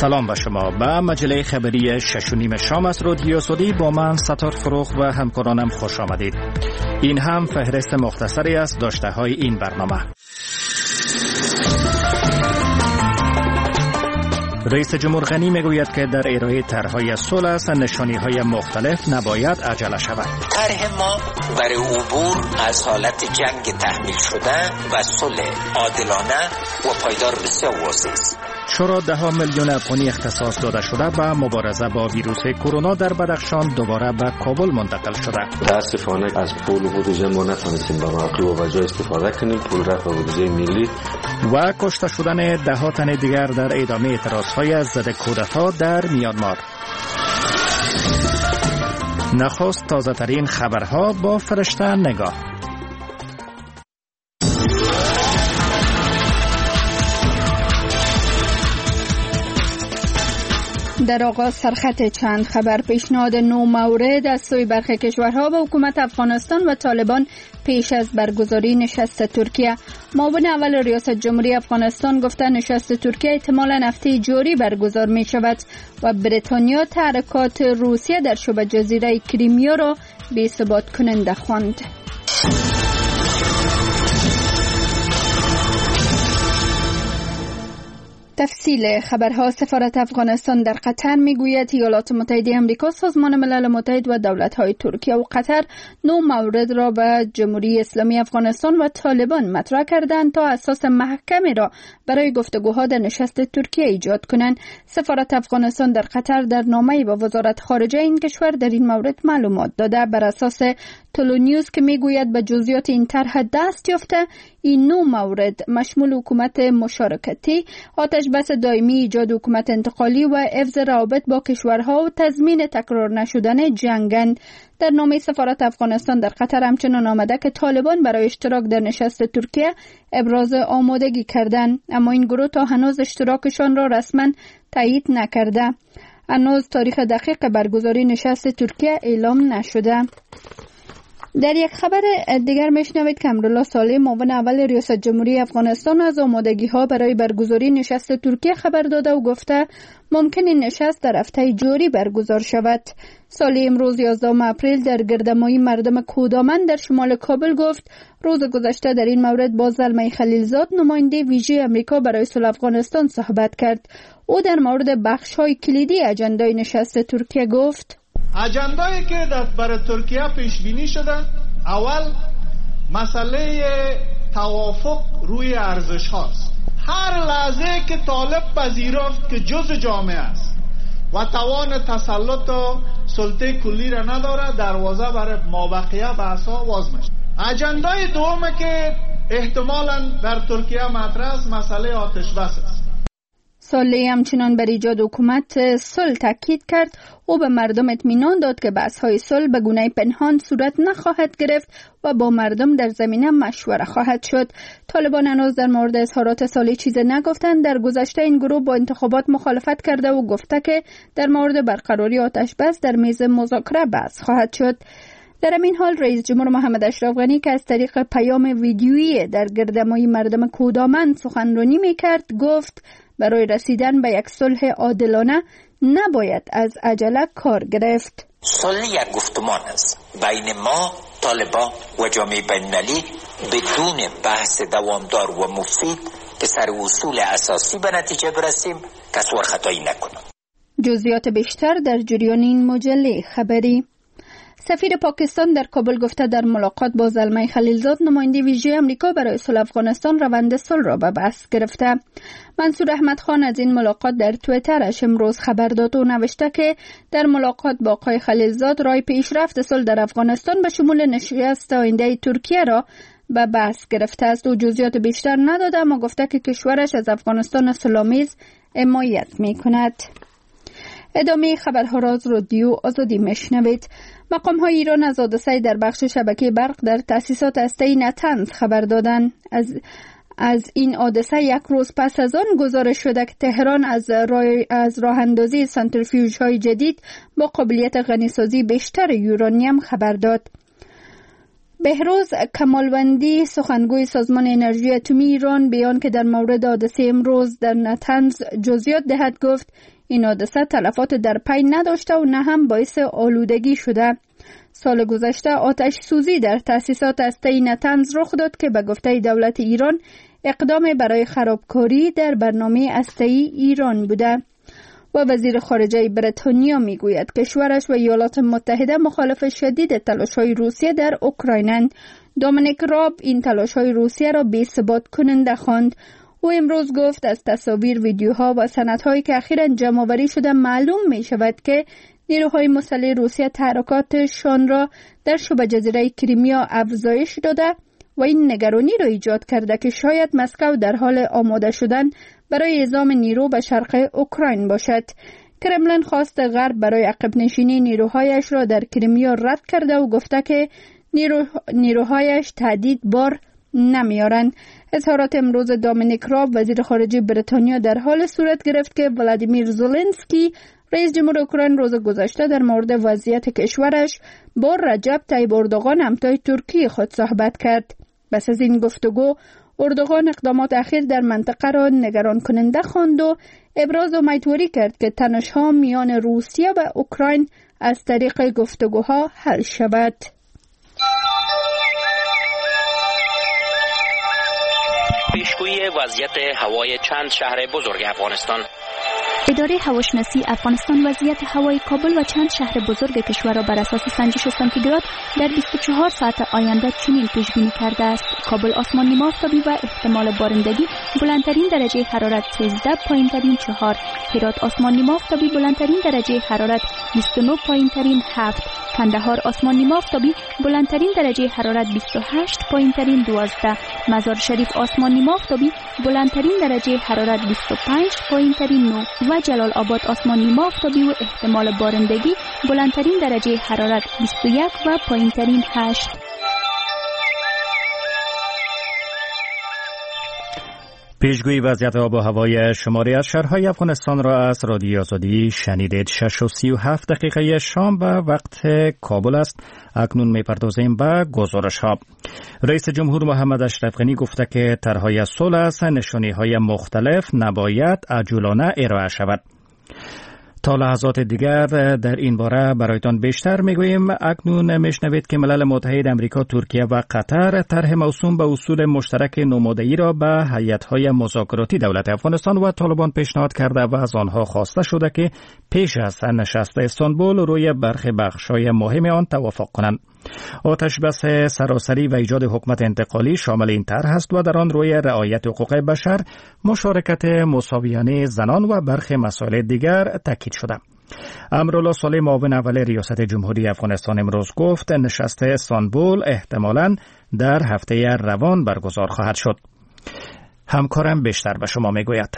سلام به شما. به مجله خبری 6:30 شام از رادیو سعودی با من ستار فروخ و همکارانم خوش آمدید. این هم فهرست مختصری از داشته‌های این برنامه. رئیس جمهور غنی میگوید که در ارائه طرح‌های صلح نشانی‌های مختلف نباید عجله شود. طرح ما برای عبور از حالت جنگ تحمیل شده و صلح عادلانه و پایدار بسیار واضح است. شورا 10 میلیون افغانی اختصاص داده شده به مبارزه با ویروس کرونا در بدخشان دوباره به کابل منتقل شده. متاسفانه از پول و بودجه ما نتونستیم به موقع و وجه استفاده کنیم. پول رفت به بودجه ملی. و کشته شدن 10 تن دیگر در ادامه اعتراضهای از ضد کودتا در میانمار. نخست تازه ترین خبرها با فرشته نگاه. در آغاز سرخط چند خبر. پیشنهاد 9 مورد از سوی برخی کشورها به حکومت افغانستان و طالبان پیش از برگزاری نشست ترکیه. معاون اول ریاست جمهوری افغانستان گفته نشست ترکیه احتمالاً هفته جاری برگزار می شود و بریتانیا تحرکات روسیه در شبه جزیره کریمیا را بی ثبات کننده خواند. تفصیل خبرها. سفارت افغانستان در قطر میگوید ایالات متحده آمریکا، سازمان ملل متحد و دولت‌های ترکیه و قطر 9 مورد را به جمهوری اسلامی افغانستان و طالبان مطرح کردند تا اساس محکمی را برای گفتگوها در نشست ترکیه ایجاد کنند. سفارت افغانستان در قطر در نامه‌ای به وزارت خارجه این کشور در این مورد معلومات داده. بر اساس تولو نیوز که میگوید به جزئیات این طرح دست یافته، این 9 مورد مشمول حکومت مشارکتی، آتش بس دائمی، ایجاد حکومت انتقالی و حفظ روابط با کشورها و تضمین تکرار نشدن جنگند. در نامه سفارت افغانستان در قطر همچنان آمده که طالبان برای اشتراک در نشست ترکیه ابراز آمادگی کردند، اما این گروه تا هنوز اشتراکشان را رسما تایید نکرده. هنوز تاریخ دقیق برگزاری نشست ترکیه اعلام نشده. در یک خبر دیگر میشنوید که امرالله صالح معاون اول ریاست جمهوری افغانستان از آمادگی‌ها برای برگزاری نشست ترکیه خبر داده و گفته ممکن این نشست در هفته جاری برگزار شود. صالح امروز 11 اپریل در گردهمایی مردم کودامن در شمال کابل گفت روز گذشته در این مورد با زلمه خلیلزاد نماینده ویژه آمریکا برای صلح افغانستان صحبت کرد. او در مورد بخش‌های کلیدی اجندای نشست ترکیه گفت اجندایی که برای ترکیه پیش بینی شده، اول مسئله توافق روی ارزش هاست. هر لحظه که طالب پذیرفت که جزء جامعه است و توان تسلط و سلطه کلی را نداره، دروازه برای مابقیه بحثا باز میشه. اجندای دومه که احتمالاً در ترکیه مطرح است، مسئله آتش بس است. صالح همچنان بر ایجاد حکومت صلح تاکید کرد. او به مردم اطمینان داد که بحث‌های صلح به گونه پنهان صورت نخواهد گرفت و با مردم در زمینه مشوره خواهد شد. طالبان هنوز در مورد اظهارات صالح چیزی نگفتند. در گذشته این گروه با انتخابات مخالفت کرده و گفته که در مورد برقراری آتش بس در میز مذاکره بحث خواهد شد. در این حال رئیس جمهور محمد اشرف غنی که از طریق پیام ویدیویی در گردهمایی مردم کودامن سخنرانی می‌کرد گفت برای رسیدن به یک صلح عادلانه نباید از عجله کار گرفت. صلح یک گفتمان است بین ما، طالبان و جامعه بین‌المللی بدون بحث دوامدار و مفید که سر اصول اساسی به نتیجه برسیم، کسور خطایی نکنم. جزئیات بیشتر در جریان این مجله خبری. سفیر پاکستان در کابل گفته در ملاقات با زلمه خلیلزاد نماینده ویژه آمریکا برای صلح افغانستان روند صلح را به بحث گرفته. منصور احمد خان از این ملاقات در توییترش امروز خبر داد و نوشته که در ملاقات با آقای خلیلزاد راه پیشرفت صلح در افغانستان به شمول نشست آینده ترکیه را به بحث گرفته است. او جزئیات بیشتر نداده اما گفته که کشورش از افغانستان صلح‌آمیز حمایت می‌کند. ادامه خبرها را از رادیو آزادی میشنوید. مقام‌های ایران از حادثه در بخش شبکه برق در تأسیسات هسته‌ای نتنز خبر دادند. از این حادثه یک روز پس از آن گزارش شده که تهران از راه اندازی سانتریفیوژهای جدید با قابلیت غنیسازی بیشتر یورانیم خبر داد. بهروز کمالوندی سخنگوی سازمان انرژی اتمی ایران بیان که در مورد حادثه امروز در نتنز جزئیات دهد گفت این حادثه تلفات در پی نداشته و نه هم باعث آلودگی شده. سال گذشته آتش سوزی در تأسیسات هسته‌ای نتنز رخ داد که به گفته دولت ایران اقدام برای خرابکاری در برنامه هسته‌ای ایران بوده. و وزیر خارجه بریتانیا میگوید کشورش و ایالات متحده مخالف شدید تلاش‌های روسیه در اوکراینند. دومینیک راب این تلاش‌های روسیه را بی‌ثبات کننده خواند. او امروز گفت از تصاویر، ویدیوها و سندهایی که اخیراً جمع‌آوری شده معلوم می شود که نیروهای مسلح روسیه تحرکاتشان را در شبه جزیره کریمیا افزایش داده و این نگرانی را ایجاد کرده که شاید مسکو در حال آماده شدن برای اعزام نیرو به شرق اوکراین باشد. کرملین خواست غرب برای عقب نشینی نیروهایش را در کریمیا رد کرده و گفته که نیروهایش تهدید بار نمیارند. اظهارات امروز دومینیک راب وزیر خارجه بریتانیا در حال صورت گرفت که ولادیمیر زلنسکی رئیس جمهور اوکراین روز گذشته در مورد وضعیت کشورش با رجب طیب اردوغان همتای ترکیه خود صحبت کرد. پس از این گفتگو اردوغان اقدامات اخیر در منطقه را نگران کننده خواند و ابراز امیدواری کرد که تنش‌ها میان روسیه و اوکراین از طریق گفتگوها حل شود. پیشگویی وضعیت هوای چند شهر بزرگ افغانستان. اداره هواشناسی افغانستان وضعیت هوای کابل و چند شهر بزرگ کشور را بر اساس سنجش سانتیگراد در 24 ساعت آینده چنین پیش بینی کرده است: کابل آسمان نیمه آفتابی و احتمال بارندگی، بلندترین درجه حرارت 13، پایینترین 4. هرات آسمان نیمه آفتابی، بلندترین درجه حرارت 29، پایینترین 7. کندهار آسمان نیمه آفتابی، بلندترین درجه حرارت 28، پایینترین 12. مزار شریف آسمان نیمه آفتابی، بلندترین درجه حرارت 25، پایینترین 9. و جلال آباد آسمان نیمه آفتابی و احتمال بارندگی، بلندترین درجه حرارت 21 و پایینترین 8. پیشگویی وضعیت آب و هوای شماری از شهرهای افغانستان را از رادیو آزادی شنیدید. 6:37 شام به وقت کابل است. اکنون می‌پردازیم به گزارش‌ها. رئیس جمهور محمد اشرف غنی گفته که طرح‌های صلح از نشانی‌های مختلف نباید عجولانه ارائه شود. تا لحظات دیگر در این باره برایتان بیشتر میگوییم. اکنون میشنوید که ملل متحد آمریکا، ترکیه و قطر طرح موسوم به اصول مشترک نماده‌ای را به هیئت‌های مذاکراتی دولت افغانستان و طالبان پیشنهاد کرده و از آنها خواسته شده که پیش از نشست استانبول روی برخی بخش‌های مهم آن توافق کنند. آتش بس سراسری و ایجاد حکومت انتقالی شامل این طرح است و در آن روی رعایت حقوق بشر، مشارکت مساویانه زنان و برخی مسائل دیگر تاکید شده. امرالله صالح، معاون اول ریاست جمهوری افغانستان، امروز گفت نشست استانبول احتمالاً در هفته روان برگزار خواهد شد. همکارم بیشتر به شما میگوید.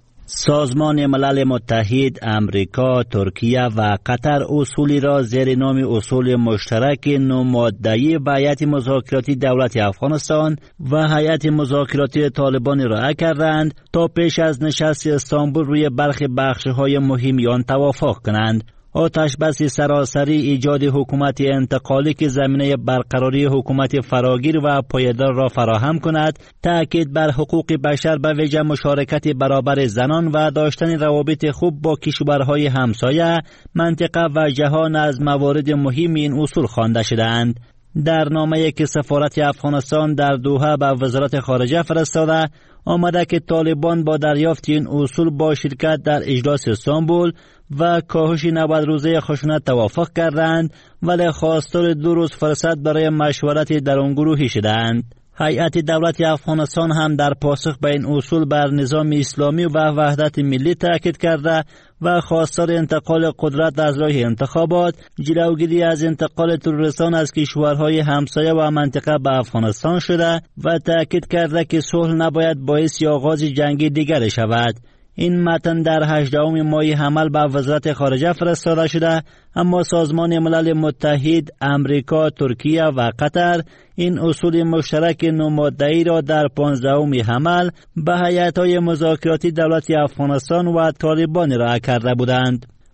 سازمان ملل متحد، امریکا، ترکیه و قطر اصولی را زیر نام اصول مشترک نماده‌ای به هیئت مذاکراتی دولت افغانستان و هیئت مذاکراتی طالبان ارائه کردند تا پیش از نشست استانبول روی برخی بخش‌های مهم آن توافق کنند. آتش بس سراسری ایجاد حکومت انتقالی که زمینه برقراری حکومت فراگیر و پایدار را فراهم کند، تأکید بر حقوق بشر به ویژه مشارکت برابر زنان و داشتن روابط خوب با کشورهای همسایه، منطقه و جهان از موارد مهم این اصول خوانده شدند. در نامه‌ای که سفارت افغانستان در دوحه به وزارت خارجه فرستاده آمده که طالبان با دریافت این اصول با شرکت در اجلاس استانبول و کاهش 90 روزه خشونت توافق کردند، ولی خواستار 2 روز فرصت برای مشورت درونگروهی شدند. هیئت دولت افغانستان هم در پاسخ به این اصول بر نظام اسلامی و وحدت ملی تاکید کرده و خواستار انتقال قدرت از راه انتخابات، جلوگیری از انتقال تروریستان از کشورهای همسایه و منطقه به افغانستان شده و تاکید کرده که صلح نباید باعث آغاز جنگ دیگر شود. این متن در 18 ماه حمل به وزارت خارجه فرستاده شده، اما سازمان ملل متحد، امریکا، ترکیه و قطر این اصول مشترک نماده‌ای را در 15 حمل به هیئت‌های مذاکراتی دولت افغانستان و طالبان ارائه کرده بودند.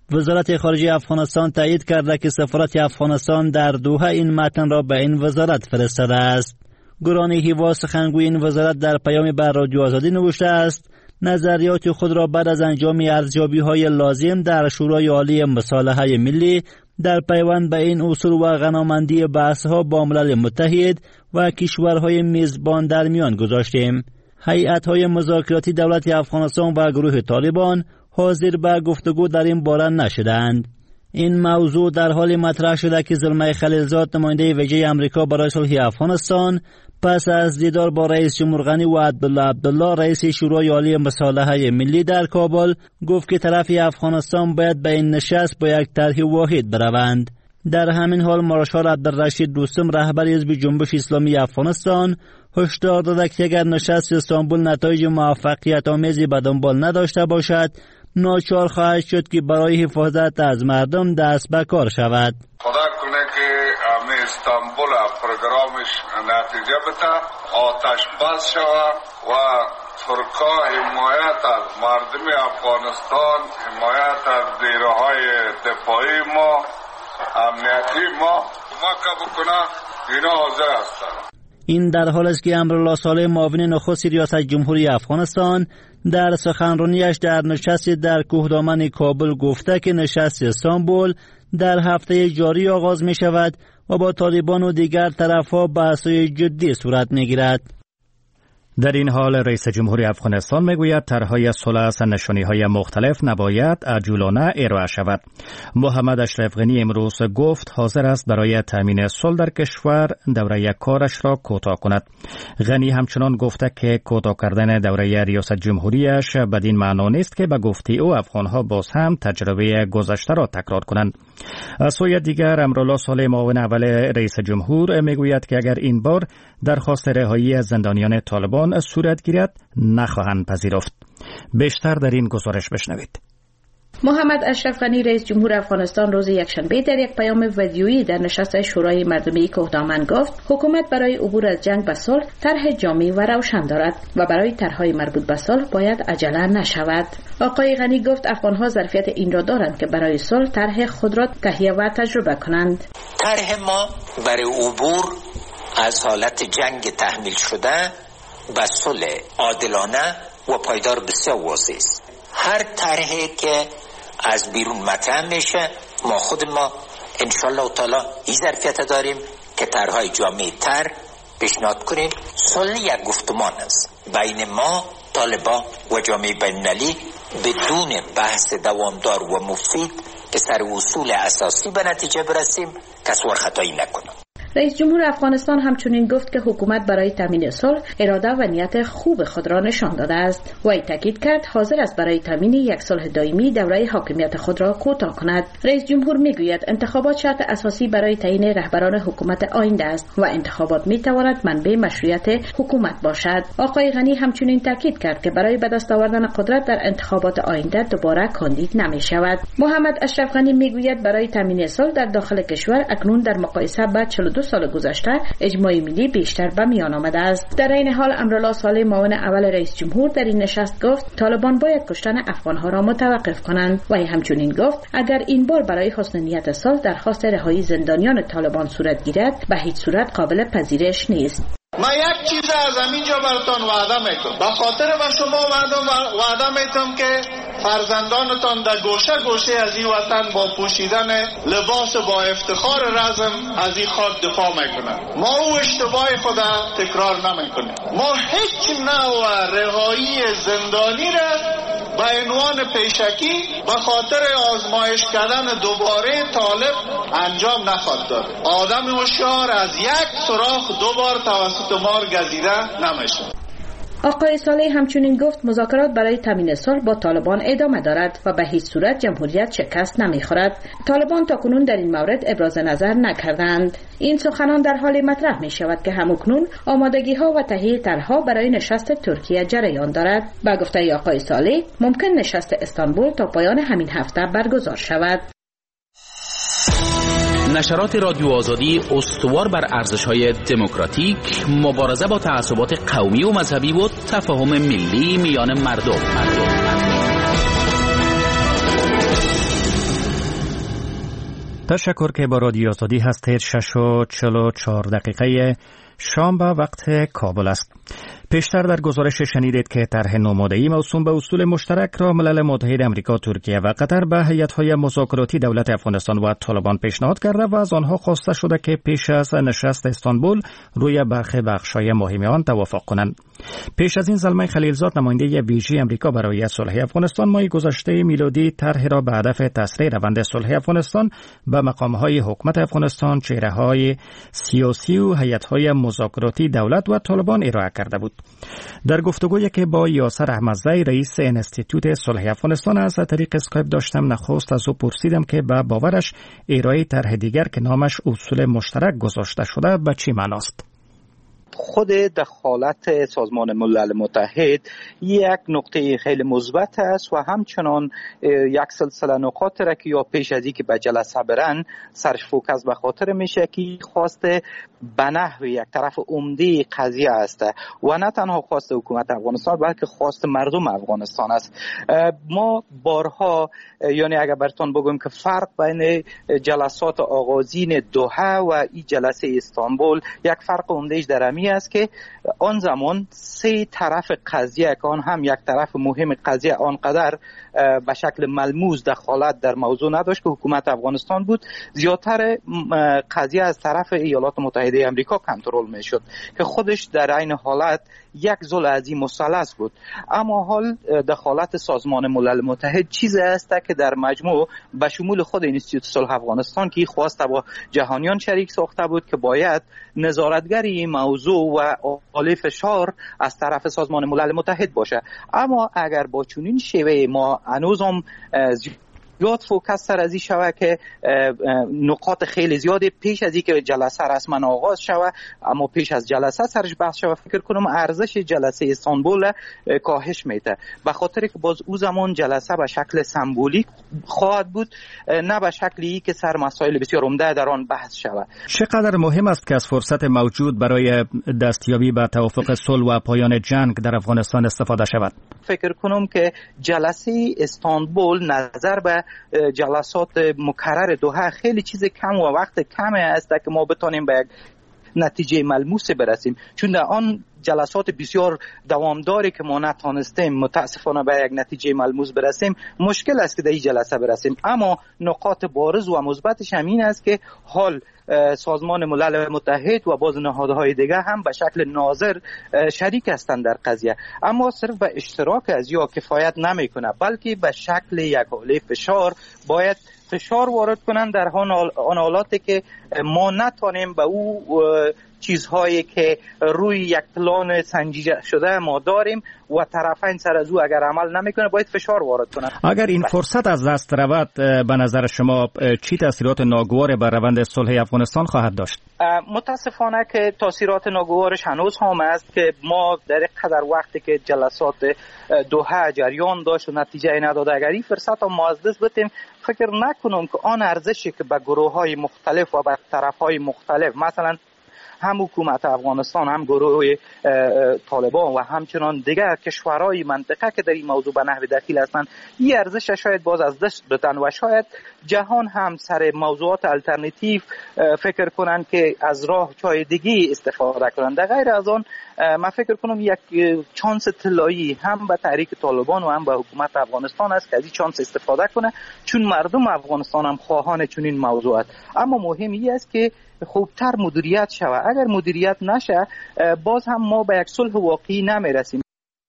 وزارت خارجه افغانستان تایید کرده که سفارت افغانستان در دوحه این متن را به این وزارت فرستاده است. گرانی هیوا سخنگوی این وزارت در پیام بر رادیو آزادی نوشته است نظریات خود را بعد از انجام ارزیابی‌های لازم در شورای عالی مصالحه ملی در پیوند به این اصول و غنامندی بحث‌ها با ملل متحد و کشورهای میزبان در میان گذاشتیم. هیئت‌های مذاکراتی دولت افغانستان و گروه طالبان حاضر به گفتگو در این باره نشدند. این موضوع در حال مطرح شده که زلمه خلیلزاد نماینده ویژه امریکا برای صلح افغانستان پس از دیدار با رئیس جمهور غنی و عبدالله رئیس شورای عالی مصالحه ملی در کابل گفت که طرف افغانستان باید به این نشست با یک طرح واحد بروند. در همین حال مارشال عبدالرشید دوستم رهبر حزب جنبش اسلامی افغانستان هشدار داده که اگر نشست استانبول نتایج موفقیت آمیزی به دنبال نداشته باشد ناچار خواهد شد که برای حفاظت از مردم دست به کار شود. خدا کنه که استانبول پروگرامش نتیجه بده، آتش بس شود و ترکا حمایت از مردم افغانستان، حمایت از نیروهای دفاعی ما، امنیتی ما بکنه، اینا حاضر هستند. این در حال است که امرالله صالح معاون نخست ریاست جمهوری افغانستان در سخنرانیش در نشست در کوهدامن کابل گفته که نشست استانبول در هفته جاری آغاز می شود و با طالبان و دیگر طرفها بحث‌های جدی صورت می گیرد. در این حال رئیس جمهوری افغانستان میگوید طرحهای صلح از نشانی‌های مختلف نباید عجولانه ارائه شود. محمد اشرف غنی امروز گفت حاضر است برای تامین صلح در کشور دوره کارش را کوتاه کند. غنی همچنان گفته که کوتاه کردن دوره ریاست جمهوریش بدین معنا نیست که به گفته او افغانها باز هم تجربه گذشته را تکرار کنند. از سوی دیگر امرالله صالح معاون اول رئیس جمهور میگوید که اگر این بار درخواست رهایی از زندانیان طالبان صورت گیرد نخواهند پذیرفت. بیشتر در این گزارش بشنوید. محمد اشرف غنی رئیس جمهور افغانستان روز یکشنبه در یک پیام ویدیویی در نشست شورای مردمی کوهدامن گفت حکومت برای عبور از جنگ به صلح طرح جامع و روشن دارد و برای طرحهای مربوط به صلح باید عجله نشود. آقای غنی گفت افغانها ظرفیت این را دارند که برای صلح طرح خود را تهیه و تجربه کنند. طرح ما برای عبور از حالت جنگ تحمیل شده به صلح عادلانه و پایدار بسیار واضح است. هر طرحی که از بیرون مطرح میشه خود ما انشالله تعالی این ظرفیت داریم که طرحهای جامع تر پیشنهاد کنیم. صلح یک گفتمان است بین ما طالبان و جامعه بین‌المللی بدون بحث دوامدار و مفید که سر اصول اساسی به نتیجه برسیم کسور خطایی نکنه. رئیس جمهور افغانستان همچنین گفت که حکومت برای تامین صلح اراده و نیت خوب خود را نشان داده است و تاکید کرد حاضر است برای تامین یک صلح دائمی دوره حاکمیت خود را کوتاه کند. رئیس جمهور میگوید انتخابات شرط اساسی برای تعیین رهبران حکومت آینده است و انتخابات میتواند منبع مشروعیت حکومت باشد. آقای غنی همچنین تاکید کرد که برای به دست آوردن قدرت در انتخابات آینده دوباره کاندید نمی شود. محمد اشرف غنی میگوید برای تامین صلح در داخل کشور اکنون در مقایسه با 42 سال گذشته اجماع ملی بیشتر به میان آمده است. در این حال امرالله صالح معاون اول رئیس جمهور در این نشست گفت طالبان باید کشتن افغانها را متوقف کنند و همچنین گفت اگر این بار برای حسن نیت صلح درخواست رهایی زندانیان طالبان صورت گیرد به هیچ صورت قابل پذیرش نیست. من یک چیز از همینجا براتون وعده میکنم، به خاطر به شما وعده میکنم که فرزندانتان در گوشه گوشه از این وطن با پوشیدن لباس با افتخار رزم از این خاک دفاع میکنن. ما او اشتباه خود تکرار نمیکنیم. ما هیچ نوع رهایی زندانی را به عنوان پیشکی به خاطر آزمایش کردن دوباره طالب انجام نخواهد داد. آدم هوشیار از یک سوراخ دوبار توسط مار گزیده نمیشه. آقای صالح همچنین گفت مذاکرات برای تامین صلح با طالبان ادامه دارد و به هیچ صورت جمهوریت شکست نمیخورد. طالبان تاکنون در این مورد ابراز نظر نکردند. این سخنان در حال مطرح می شود که همکنون آمادگی ها و تهیه طرحها برای نشست ترکیه جریان دارد. با گفته آقای صالح ممکن نشست استانبول تا پایان همین هفته برگزار شود. نشرات رادیو آزادی استوار بر ارزش‌های دموکراتیک، مبارزه با تعصبات قومی و مذهبی و تفاهم ملی میان مردم. تشکر که با رادیو آزادی هستید. 6:44 شام به وقت کابل است. پیشتر در گزارش شنیدید که طرح نماده‌ای موسوم به اصول مشترک را ملل متحد آمریکا، ترکیه و قطر به هیئت‌های مذاکراتی دولت افغانستان و طالبان پیشنهاد کرده و از آنها خواسته شده که پیش از نشست استانبول روی برخی بخش‌های مهم آن توافق کنند. پیش از این زلمه خلیلزاد، نماینده ویژه آمریکا برای صلح افغانستان، ماه گذشته میلادی طرح را به هدف تسریع روند صلح افغانستان به مقام‌های حکومت افغانستان، چهره‌های سیاسی و هیئت‌های مذاکراتی دولت و طالبان ارائه کرده بود. در گفتگویی که با یاسر احمدزی، رئیس انستیتوت صلح افغانستان، از طریق اسکایپ داشتم، نخست از او پرسیدم که به باورش ارائه طرح دیگر که نامش اصول مشترک گذاشته شده به چی معناست؟ خود دخالت سازمان ملل متحد یک نقطه خیلی مثبت است و همچنان یک سلسله نکات را که یا پیش از اینکه به جلسه برن سرش فوکس به خاطر میشه که خواسته به نحو یک طرف عمده قضیه است و نه تنها خواست حکومت افغانستان بلکه خواست مردم افغانستان است. ما بارها، یعنی اگر براتون بگم که فرق بین جلسات آغازین دوحه و این جلسه استانبول، یک فرق عمده‌اش در است که آن زمان سه طرف قضیه که آن هم یک طرف مهم قضیه آنقدر به شکل ملموس دخالت در موضوع نداشت که حکومت افغانستان بود، زیادتر قضیه از طرف ایالات متحده آمریکا کنترل میشد که خودش در عین حالت یک ذل عظیم مثلث بود. اما حال دخالت سازمان ملل متحد چیزی است که در مجموع به شمول خود انستیتوت صلح افغانستان که خواسته با جهانیان شریک ساخته بود که باید نظارتگری این موضوع و آل فشار از طرف سازمان ملل متحد باشه. اما اگر با چنین شیوه ما هنوز هم زیاد فوکس سر از این شوه که نقاط خیلی زیاده پیش از اینکه جلسه رسما آغاز شوه، اما پیش از جلسه سرش بحث شوه، فکر کنم ارزش جلسه استانبول کاهش میده، به خاطر که باز او زمان جلسه به شکل سمبولیک خواهد بود، نه به شکلی که سر مسائل بسیار عمده در آن بحث شوه. چقدر مهم است که از فرصت موجود برای دستیابی به توافق صلح و پایان جنگ در افغانستان استفاده شود؟ فکر کنم که جلسه استانبول نظر به جلسات مکرر دوحه خیلی چیز کم و وقت کم است که ما بتونیم به یک نتیجه ملموس برسیم، چون در آن جلسات بسیار دوامداری که ما نتونستیم متاسفانه به یک نتیجه ملموس برسیم، مشکل است که در این جلسه برسیم. اما نکات بارز و مثبتش همین است که حال سازمان ملل متحد و باز نهادهای دیگه هم به شکل ناظر شریک هستند در قضیه، اما صرف به اشتراک از یا کفایت نمیکنه، بلکه به شکل یک حاله فشار باید فشار وارد کنند در آن حالاتی که ما نتونیم به او چیزهایی که روی یک پلان سنجیده شده ما داریم و طرفین سر از او اگر عمل نمیکنه باید فشار وارد کنند. اگر این فرصت از دست رود، به نظر شما چی تاثیرات ناگوار بر روند صلح افغانستان خواهد داشت؟ متاسفانه که تاثیرات ناگوارش هنوز هم است که ما در قدر وقتی که جلسات دوحه جریان داشت و نتیجه نداد، اگر این فرصت رو ما از دست بدیم، فکر نکنم که آن ارزشی که به گروه‌های مختلف و به طرف‌های مختلف، مثلا هم حکومت افغانستان، هم گروه طالبان و همچنان دیگر کشورهای منطقه که در این موضوع به نحو دخیل هستند، این ارزش شاید باز از دست بدن و شاید جهان هم سر موضوعات الटरनेटिव فکر کنند که از راه چای دیگی استفاده کنند. در غیر از آن من فکر کنم یک چانس طلایی هم به تحریک طالبان و هم به حکومت افغانستان است که از این چانس استفاده کنه، چون مردم افغانستان هم خواهان چنین موضوعات. اما مهم این است که خوبتر مدیریت شود. اگر مدیریت نشه باز هم ما به یک صلح واقعی نمیرسیم.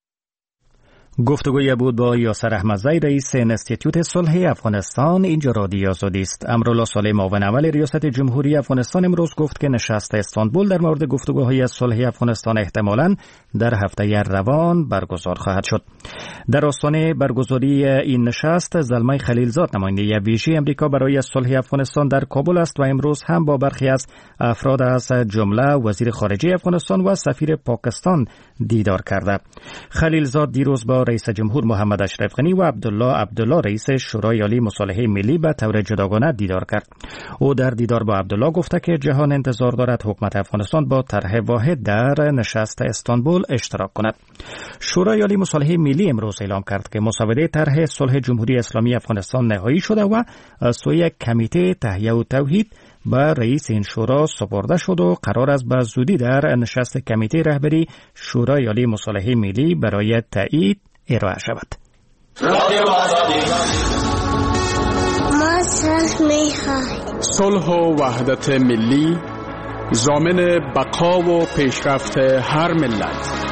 گفتگوی بود با یاسر احمدزی، رئیس انستیتوت صلح افغانستان. اینجا رادیو آزادی است. امرالله صالح، معاون اول ریاست جمهوری افغانستان، امروز گفت که نشست استانبول در مورد گفتگوهای صلح افغانستان احتمالاً در هفته روان برگزار خواهد شد. در آستانه برگزاری این نشست، زلمه خلیلزاد، نماینده ویژه آمریکا برای صلح افغانستان، در کابل است و امروز هم با برخی از افراد از جمله وزیر خارجه افغانستان و سفیر پاکستان دیدار کرده. خلیلزاد دیروز با رئیس جمهور محمد اشرف غنی و عبدالله رئیس شورای عالی مصالحه ملی به طور جداگانه دیدار کرد. او در دیدار با عبدالله گفته که جهان انتظار دارد حکومت افغانستان با طرح واحد در نشست استانبول اشتراک کند. شورای عالی مصالحه ملی امروز امروز اعلام کرد که مسوده طرح صلح جمهوری اسلامی افغانستان نهایی شده و از سوی کمیته تهیه و توحید به رئیس این شورا سپرده شد و قرار است به زودی در نشست کمیته رهبری شورای عالی مصالحه ملی برای تایید ارائه شود. ما صلح می‌خواهیم. صلح و وحدت ملی ضامن بقا و پیشرفت هر ملت.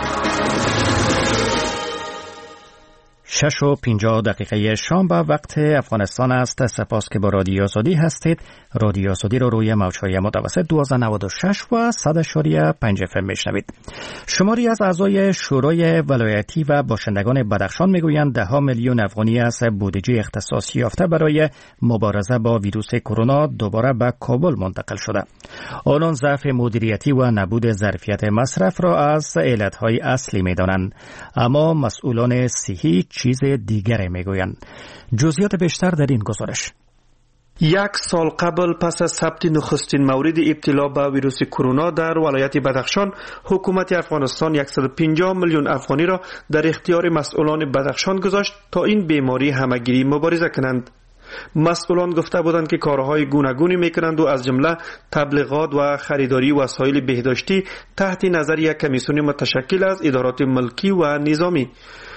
6:50 شام به وقت افغانستان است. سپاس که با رادیو آزادی هستید. رادیو آزادی رو روی موج‌های متوسط 1296 و 100.5 FM میشنوید. شماری از اعضای شورای ولایتی و باشندگان بدخشان میگویند 10 میلیون افغانی از بودجه اختصاص یافته برای مبارزه با ویروس کرونا دوباره به کابل منتقل شده. آنان ضعف مدیریتی و نبود ظرفیت مصرف را از علتهای اصلی میدانند، اما مسئولان صحی چیز دیگری میگویند. جزئیات بیشتر در این گزارش. 1 سال قبل پس از ثبت نخستین مورد ابتلا به ویروس کرونا در ولایت بدخشان، حکومت افغانستان 150 میلیون افغانی را در اختیار مسئولان بدخشان گذاشت تا این بیماری همگیری مبارزه کنند. مسئولان گفته بودند که کارهای گوناگونی میکنند و از جمله تبلیغات و خریداری وسایل بهداشتی تحت نظر یک کمیسیون متشکل از ادارات ملکی و نظامی.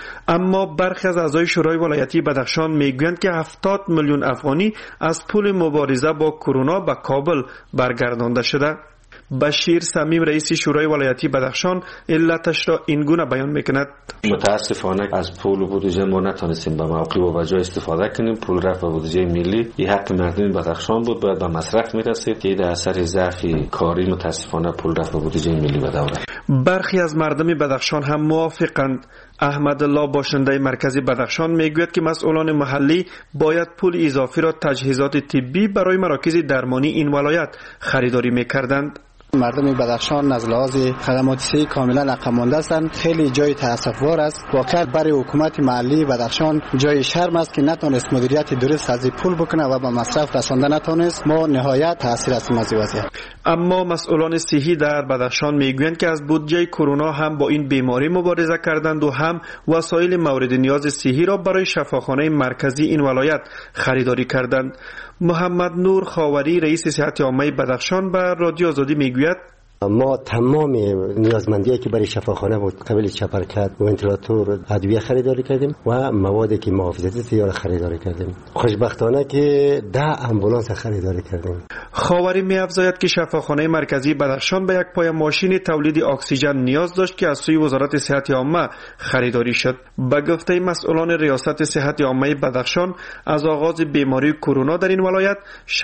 اما برخی از اعضای شورای ولایتی بدخشان میگویند که 70 میلیون افغانی از پول مبارزه با کرونا به کابل برگردانده شده. بشیر سمیم رئیس شورای ولایتی بدخشان علتش را این گونه بیان میکند. متاسفانه از پول و بودجه ما نتونستیم به موقع و به جای استفاده کنیم. پول رفت به بودجه ملی، این حق مردم بدخشان بود، باید به مصرف میرسید که در اثر ضعف کاری متاسفانه پول رفت به بودجه ملی به دوره. برخی از مردم بدخشان هم موافقند. احمد الله باشنده مرکزی بدخشان میگوید که مسئولان محلی باید پول اضافی را تجهیزات طبی برای مراکز درمانی این ولایت خریداری میکردند. مردم بدخشان از لحاظ خدمات صحی کاملا عقب مانده هستند. خیلی جای تأسف‌بار است. واقعا برای حکومت محلی بدخشان جای شرم است که نتونست مدیریت درست از پول بکنه و به مصرف رسانده نتونست. ما نهایت تاثیر هستیم از این وضعیت. اما مسئولان صحی در بدخشان میگویند که از بودجه کرونا هم با این بیماری مبارزه کردند و هم وسایل مورد نیاز صحی را برای شفاخانه مرکزی این ولایت خریداری کردند. محمد نور خاوری رئیس صحت عامه بدخشان به رادیو آزادی میگوید ما تمام نیازمندی‌هایی که برای شفاخانه بود قبل چپرکت، ونتیلاتور، ادویه خریداری کردیم و موادی که محافظتی سیاره خریداری کردیم. خوشبختانه که 10 آمبولانس خریداری کردیم. خاوری می‌افزاید که شفاخانه مرکزی بدخشان به یک پای ماشین تولید اکسیژن نیاز داشت که از سوی وزارت صحت عامه خریداری شد. به گفته مسئولان ریاست صحت عامه بدخشان، از آغاز بیماری کرونا در این ولایت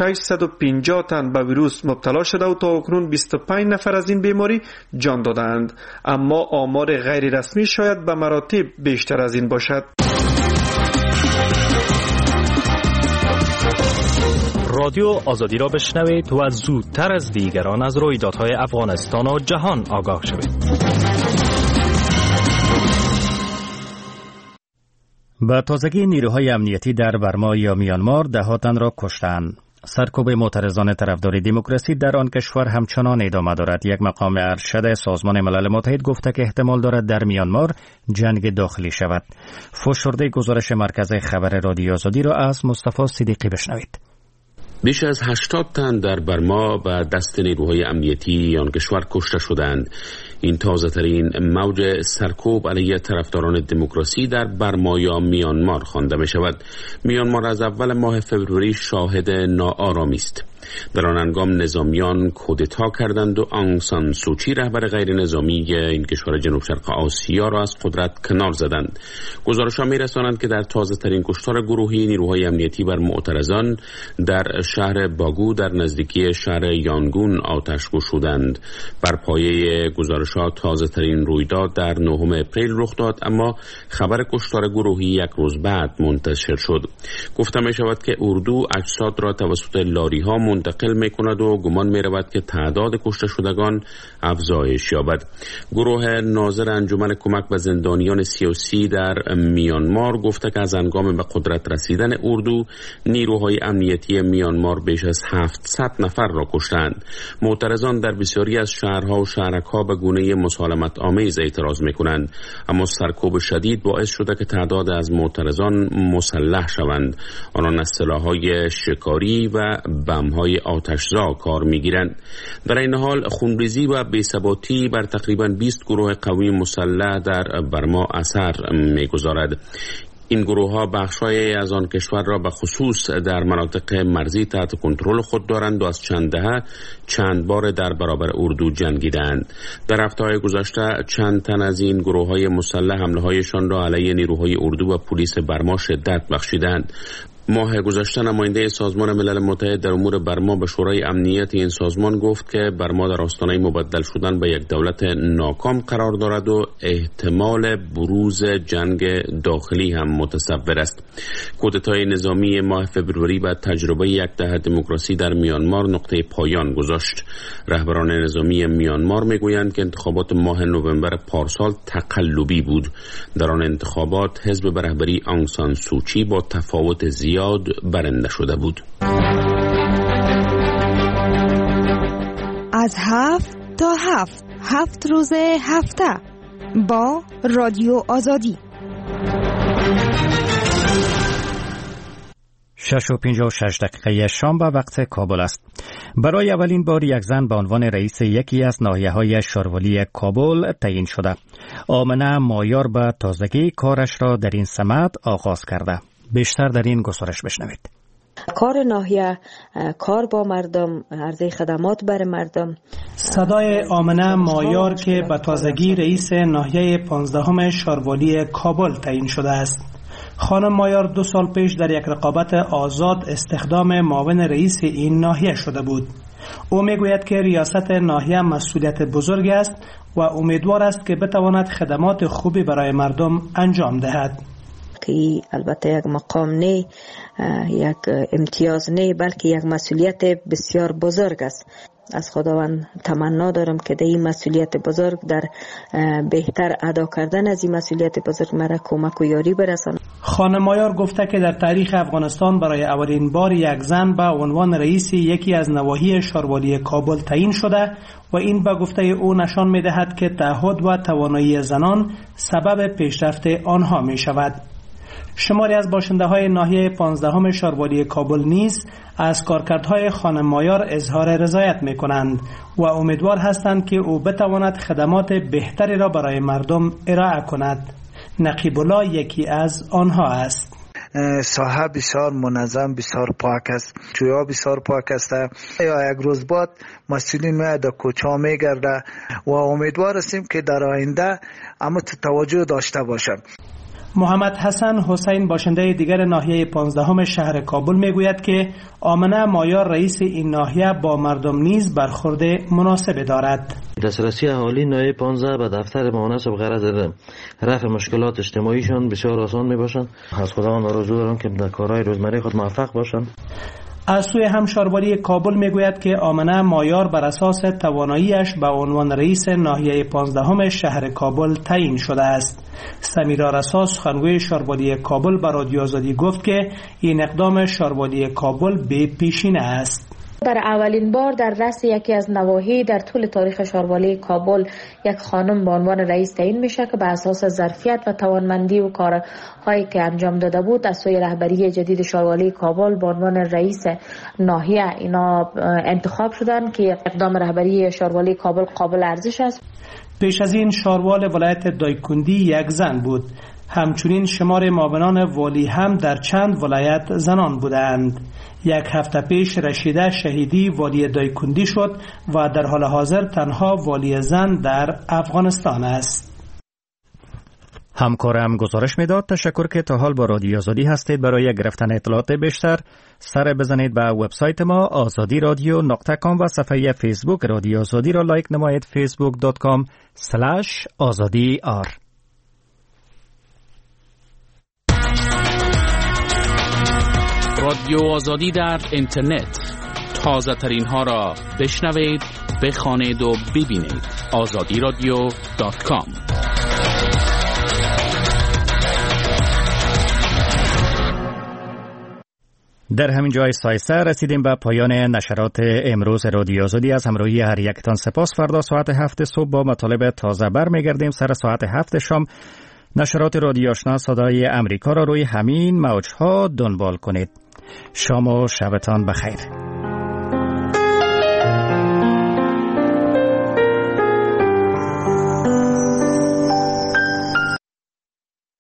650 تن به ویروس مبتلا شده و تا اکنون 25 نفر از این بیماری جان دادند، اما آمار غیر رسمی شاید به مراتب بیشتر از این باشد. رادیو آزادی را بشنوید و زودتر از دیگران از رویدادهای افغانستان و جهان آگاه شوید. با تازگی نیروهای امنیتی در برما یا میانمار 10 تن را کشتند. سرکوب معترضان طرفدار دموکراسی در آن کشور همچنان ادامه دارد. یک مقام ارشد سازمان ملل متحد گفته که احتمال دارد در میانمار جنگ داخلی شود. فشرده گزارش مرکز خبر رادیو آزادی را از مصطفی صدیقی بشنوید. بیش از 80 تن در برما به دست نیروهای امنیتی آن کشور کشته شدند. این تازه ترین موج سرکوب علیه طرفداران دموکراسی در برما یا میانمار خوانده می شود. میانمار از اول ماه فوریه شاهد ناآرامی است. در آن هنگام نظامیان کودتا کردند و آنگ سان سوچی رهبر غیر نظامی این کشور جنوب شرق آسیا را از قدرت کنار زدند. گزارش‌ها می‌رسانند که در تازه ترین کشتار گروهی نیروهای امنیتی بر معترضان در شهر باگو در نزدیکی شهر یانگون آتش گشودند. بر پایه گزارش‌ها تازه ترین رویداد در 9 اپریل رخ داد، اما خبر کشتار گروهی یک روز بعد منتشر شد. گفته می‌شود که اردو اجساد را توسط لاری‌ها منتقل می کند و گمان می رود که تعداد کشته شدگان افزایش یابد. گروه ناظر انجمن کمک به زندانیان سیاسی در میانمار گفته که از هنگام به قدرت رسیدن اردو نیروهای امنیتی میانمار بیش از 700 نفر را کشتند. معترضان در بسیاری از شهرها و شهرک‌ها به گونه مسالمت آمیز اعتراض می کنند، اما سرکوب شدید باعث شده که تعداد از معترضان مسلح شوند. آنان از سلاح‌های شکاری و بم‌های آتشزا کار می‌گیرند. در این حال خونریزی و بی‌ثباتی بر تقریباً 20 گروه قومی مسلح در برما اثر می‌گذارد. این گروه ها بخش‌های از آن کشور را به خصوص در مناطق مرزی تحت کنترل خود دارند و از چند دهه چند بار در برابر اردو جنگیدند. در هفته‌های گذشته چند تن از این گروه های مسلح حمله‌هایشان را علیه نیروهای اردو و پلیس برما شدت بخشیدند. ماه گذشته نماینده سازمان ملل متحد در امور برما به شورای امنیت این سازمان گفت که برما در آستانه مبدل شدن به یک دولت ناکام قرار دارد و احتمال بروز جنگ داخلی هم متصور است. کودتای نظامی ماه فبروری بعد تجربه یک دهه دموکراسی در میانمار نقطه پایان گذاشت. رهبران نظامی میانمار میگویند که انتخابات ماه نوامبر پارسال تقلبی بود. در آن انتخابات حزب به رهبری آنگ سان سوچی با تفاوت زیاد برنده شده بود. از 7 تا 7 روز هفته با رادیو آزادی. 6:56 شام به وقت کابل است. برای اولین بار یک زن به عنوان رئیس یکی از ناحیه‌های شاروالی کابل تعیین شده. آمنه مایار به تازگی کارش را در این سمت آغاز کرده. بیشتر در این گزارش بشنوید. کار ناحیه، کار با مردم، عرضه خدمات بر مردم. صدای آمنه مایار که به تازگی رئیس ناحیه 15 شاروالی کابل تعیین شده است. خانم مایار 2 سال پیش در یک رقابت آزاد استخدام معاون رئیس این ناحیه شده بود. او میگوید که ریاست ناحیه مسئولیت بزرگ است و امیدوار است که بتواند خدمات خوبی برای مردم انجام دهد. که البته یک مقام نه، یک امتیاز نه، بلکه یک مسئولیت بسیار بزرگ است. از خداوند تمنا دارم که در این مسئولیت بزرگ در بهتر ادا کردن از این مسئولیت بزرگ مرا کمک و یاری برساند. خانم مایار گفته که در تاریخ افغانستان برای اولین بار یک زن به عنوان رئیس یکی از نواحی شاروالی کابل تعیین شده و این به گفته او نشان می‌دهد که تعهد و توانایی زنان سبب پیشرفت آنها می‌شود. شماری از باشنده‌های ناحیه 15 شاروالی کابل نیز از کارکردهای خانم مایار اظهار رضایت می‌کنند و امیدوار هستند که او بتواند خدمات بهتری را برای مردم ارائه کند. نقیب الله یکی از آنها است. ساحه بسیار منظم، بسیار پاک است، جویا بسیار پاک است. یا یک روز بعد مسئولین میاد در کوچه میگرده و امیدوار هستیم که در آینده اما توجه داشته باشند. محمد حسن حسین باشنده دیگر ناحیه 15 شهر کابل میگوید که آمنه مایار رئیس این ناحیه با مردم نیز برخورد مناسب دارد. دسترسی اهالی ناحیه 15 به دفتر معاونت به غرض رفع مشکلات اجتماعیشان بسیار آسان میباشند. از خداوند آرزو دارم که در کارهای روزمره خود موفق باشند. از سوی هم شاروالی کابل میگوید که آمنه مایار بر اساس تواناییش به عنوان رئیس ناحیه 15 شهر کابل تعیین شده است. سمیرا رسا سخنگوی شاروالی کابل به رادیو آزادی گفت که این اقدام شاروالی کابل به پیشینه است. برای اولین بار در رأس یکی از نواحی در طول تاریخ شاروالی کابل یک خانم به عنوان رئیس تعیین میشه که بر اساس ظرفیت و توانمندی و کارهایی که انجام داده بود از سوی رهبری جدید شاروالی کابل به عنوان رئیس ناحیه اینا انتخاب شدن که اقدام رهبری شاروالی کابل قابل ارزش است. پیش از این شاروال ولایت دایکندی یک زن بود. همچنین شمار معاونان والی هم در چند ولایت زنان بودند. یک هفته پیش رشیده شهیدی والی دایکندی شد و در حال حاضر تنها والی زن در افغانستان است. همکارم گزارش میداد. تشکر که تا حال با رادیو آزادی هستید. برای گرفتن اطلاعات بیشتر سر بزنید به وبسایت ما azadiradio.com و صفحه فیسبوک رادیو آزادی را لایک نمایید facebook.com/azadiyar. رادیو آزادی در اینترنت تازه ترین ها را بشنوید، بخوانید و ببینید. azadiradio.com. در همین جای سایسته رسیدیم به پایان نشرات امروز رادیو آزادی. از همراهی هر یکتان سپاس. فردا ساعت 7 صبح با مطالب تازه برمیگردیم. سر ساعت 7 شام نشرات رادیو آشنا صدای امریکا را روی همین موج‌ها دنبال کنید. شام و شبتان بخیر.